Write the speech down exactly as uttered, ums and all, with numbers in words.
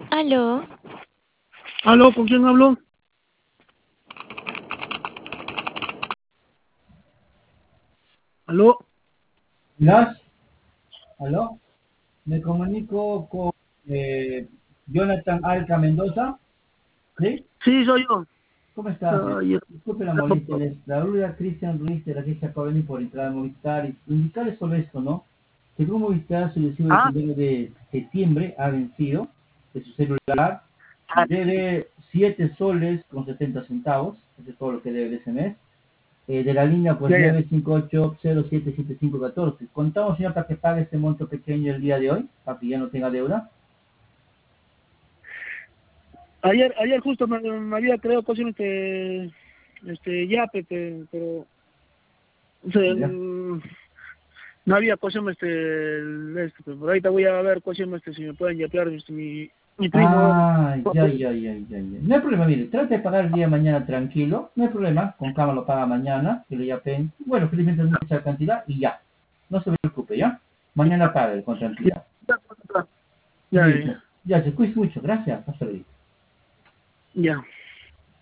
Aló, Aló, ¿con quién hablo? Aló, Las, ¿aló? Me comunico con eh, Jonathan Alca Mendoza, ¿sí? sí, soy yo. ¿Cómo estás? Ay, Disculpe la molestia, les saluda Cristian Ruiz de la agencia Paveni por entrar a Movistar y indicarles sobre esto, ¿no? Según Movistar, su recibo del ah, primero de septiembre ha vencido de su celular, ah, debe siete soles con setenta centavos, eso es todo lo que debe de ese mes. Eh, de la línea pues ya, ya. nueve cinco ocho cero siete siete cinco uno cuatro. Contamos, señor, para que pague este monto pequeño el día de hoy, para que ya no tenga deuda. Ayer, ayer justo me, me había creado cosas este, este, yape, pe- pero, o sea, ¿Ya? mm, no había cosa, este, el- este, pero ahorita voy a ver cosa, este, si me pueden yapear, este, mi, mi primo. Ah, ya, ya, ya, ya, ya. No hay problema, mire, trate de pagar el día de mañana tranquilo, no hay problema, con calma lo paga mañana, que le yapen, bueno, felizmente es mucha cantidad y ya, no se preocupe, ¿ya? Mañana pague con tranquilidad. Ya, ya, Listo, ya, se cuida mucho, gracias, hasta luego. ya.